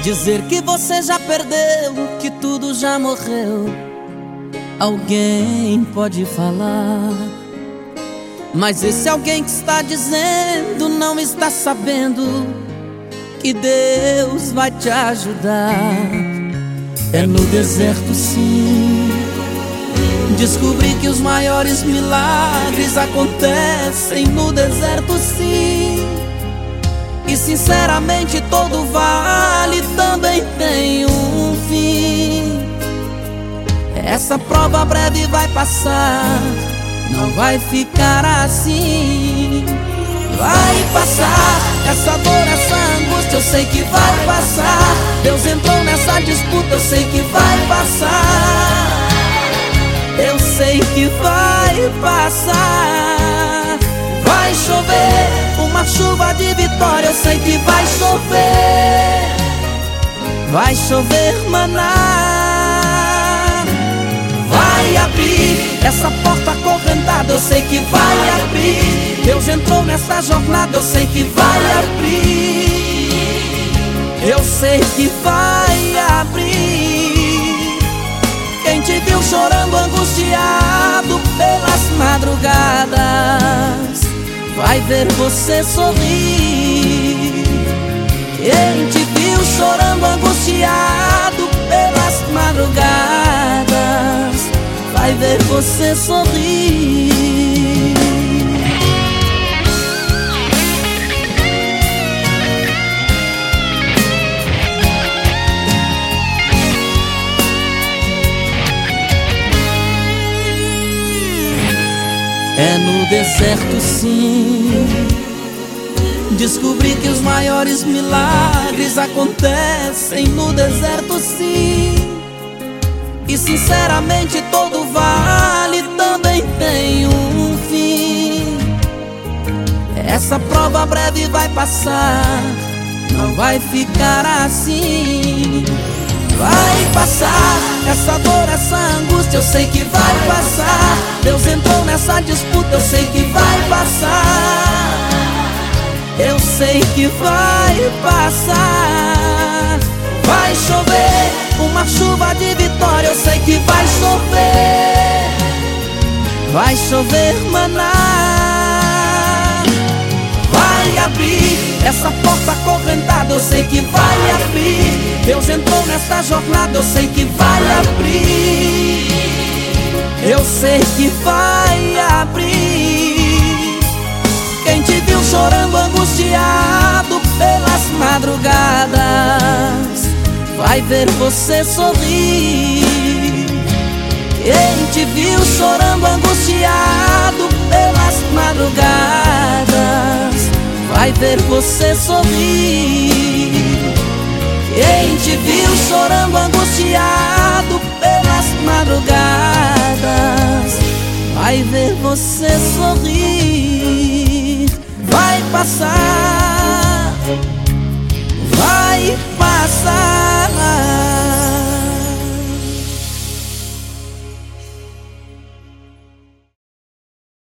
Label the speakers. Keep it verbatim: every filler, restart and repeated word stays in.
Speaker 1: Dizer que você já perdeu, que tudo já morreu, alguém pode falar. Mas esse alguém que está dizendo não está sabendo que Deus vai te ajudar. É no deserto sim, descobri que os maiores milagres acontecem no deserto sim. E sinceramente todo vale também tem um fim. Essa prova breve vai passar, não vai ficar assim. Vai passar, essa dor, essa angústia eu sei que vai passar. Deus entrou nessa disputa, eu sei que vai passar. Eu sei que vai passar. Vai chover uma chuva de vitória, eu sei que vai chover. Vai chover maná. Vai abrir essa porta acorrentada, eu sei que vai abrir. Deus entrou nessa jornada, eu sei que vai abrir. Eu sei que vai abrir. Quem te viu chorando, angustiado pelas madrugadas, vai ver você sorrir. Quem te viu chorando, angustiado pelas madrugadas, vai ver você sorrir. É no deserto sim, descobri que os maiores milagres acontecem no deserto sim. E sinceramente todo vale também tem um fim. Essa prova breve vai passar, não vai ficar assim. Vai passar, essa dor, essa angústia eu sei que vai passar. Deus entrou nessa disputa, eu sei que vai passar. Eu sei que vai passar. Vai chover uma chuva de vitória, eu sei que vai chover. Vai chover maná. Vai abrir essa porta acorrentada, eu sei que vai abrir. Deus entrou nessa jornada, eu sei que vai abrir. Eu sei que vai abrir. Quem te viu chorando, angustiado pelas madrugadas, vai ver você sorrir. Quem te viu chorando, angustiado pelas madrugadas, vai ver você sorrir. Quem te viu chorando, angustiado pelas madrugadas, vai ver você sorrir. Vai passar, vai passar.